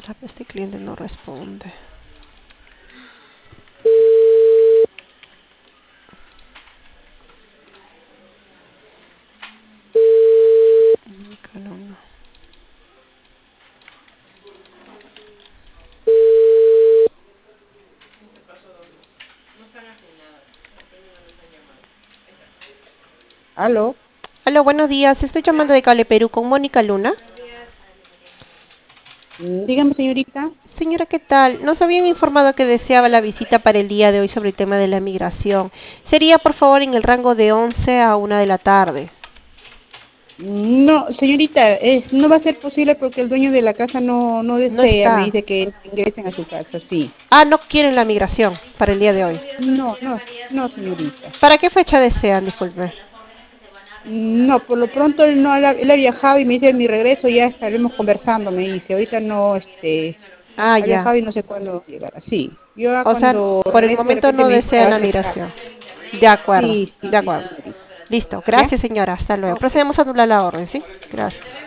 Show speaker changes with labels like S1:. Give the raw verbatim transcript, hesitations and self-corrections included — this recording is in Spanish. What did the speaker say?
S1: Este cliente no responde. Calumna.
S2: Aló,
S1: Aló, buenos días. Estoy llamando de Cable Perú con Mónica Luna.
S2: mm, dígame señorita.
S1: Señora, ¿qué tal? Nos habían informado que deseaba la visita para el día de hoy sobre el tema de la migración. Sería, por favor, en el rango de once a una de la tarde.
S2: No, señorita, es, no va a ser posible porque el dueño de la casa no, no
S1: No
S2: desea, me
S1: está.
S2: dice que ingresen a su casa, sí.
S1: Ah, no quieren la migración para el día de hoy.
S2: No, no, no, señorita.
S1: ¿Para qué fecha desean? Disculpe.
S2: No, por lo pronto él no ha, él ha viajado y me dice, en mi regreso ya estaremos conversando, me dice. Ahorita no, este,
S1: Ah,
S2: ha
S1: ya.
S2: viajado y no sé cuándo llegará. Sí, yo ya
S1: O sea,
S2: cuando
S1: por el
S2: regrese de
S1: momento
S2: repente
S1: no
S2: me dice que
S1: desean
S2: va a
S1: la
S2: aceptar.
S1: migración. De acuerdo,
S2: Sí, sí,
S1: de
S2: sí,
S1: acuerdo.
S2: señorita.
S1: Listo.
S2: ¿Ya?
S1: Gracias, señora. Hasta luego.
S2: Ok.
S1: Procedemos a anular la orden, ¿sí? Gracias.